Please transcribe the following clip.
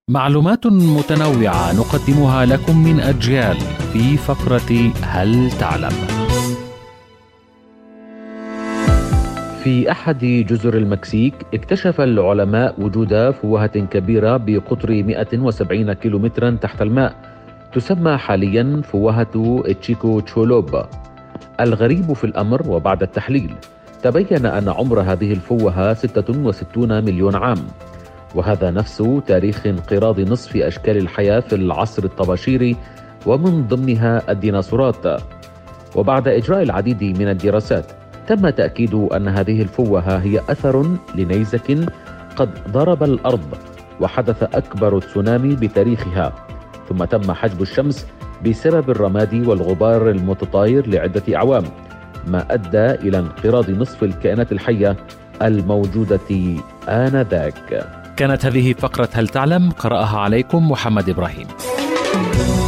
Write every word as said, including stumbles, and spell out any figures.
معلومات متنوعة نقدمها لكم من أجيال في فقرة هل تعلم؟ في أحد جزر المكسيك اكتشف العلماء وجود فوهة كبيرة بقطر مئة وسبعين كيلومترا تحت الماء، تسمى حاليا فوهة تشيكو تشولوب. الغريب في الأمر وبعد التحليل تبين أن عمر هذه الفوهة ستة وستين مليون عام، وهذا نفس تاريخ انقراض نصف أشكال الحياة في العصر الطباشيري ومن ضمنها الديناصورات. وبعد إجراء العديد من الدراسات تم تأكيد أن هذه الفوهة هي أثر لنيزك قد ضرب الأرض وحدث أكبر تسونامي بتاريخها، ثم تم حجب الشمس بسبب الرماد والغبار المتطاير لعدة أعوام، ما أدى إلى انقراض نصف الكائنات الحية الموجودة آنذاك. كانت هذه فقرة هل تعلم، قرأها عليكم محمد إبراهيم.